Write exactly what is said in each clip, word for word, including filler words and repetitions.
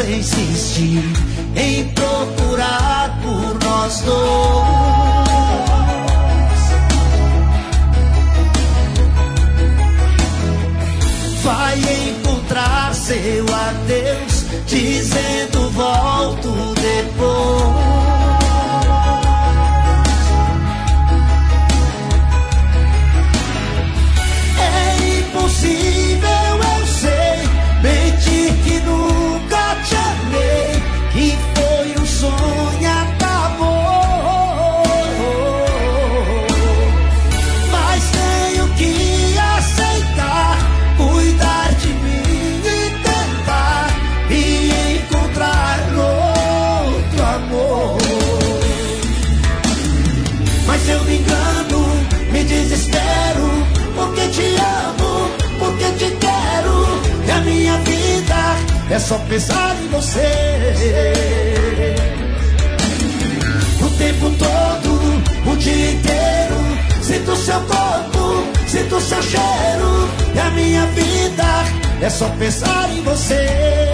insistir em procurar por nós dois. Vai encontrar seu adeus, dizendo volto depois. É impossível, eu sei, mentir que nunca te amei, que foi um sonho, acabou. Mas tenho que aceitar, cuidar de mim e tentar e encontrar outro amor. Mas eu me engano, me desespero, porque te amo, porque te quero. E a minha vida é só pensar em você. O tempo todo, o dia inteiro, sinto seu corpo, sinto seu cheiro. E a minha vida é só pensar em você.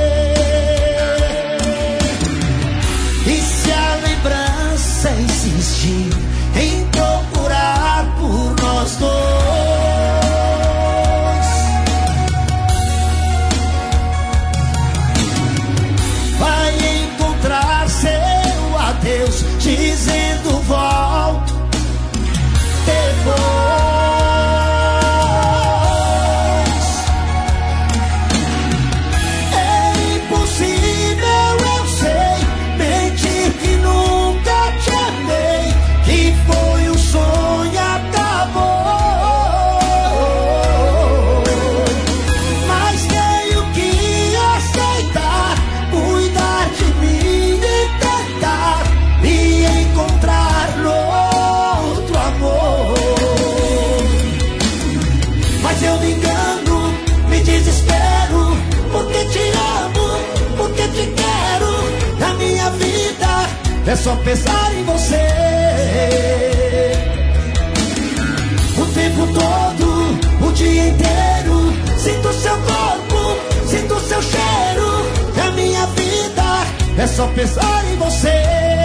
E se a lembrança insistir em procurar por nós dois, vai encontrar seu adeus, dizendo volto depois. É impossível, eu sei, mentir que nunca te amei, que foi um sonho, acabou. Mas tenho que aceitar, cuidar de mim e tentar e encontrar outro amor. Mas eu me engano, me desespero, porque te amo, porque te quero. A minha vida é só pensar em você. O tempo todo, o dia inteiro, sinto seu corpo, sinto seu cheiro. E a minha vida é só pensar em você.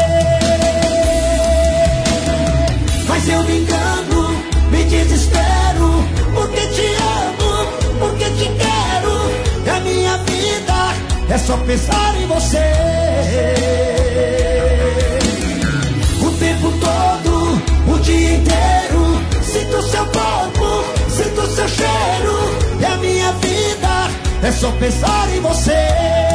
Mas eu me engano, me desespero, porque te amo, porque te quero. E a minha vida é só pensar em você. O tempo todo, o dia inteiro, sinto seu corpo, sinto seu cheiro. E a minha vida é só pensar em você.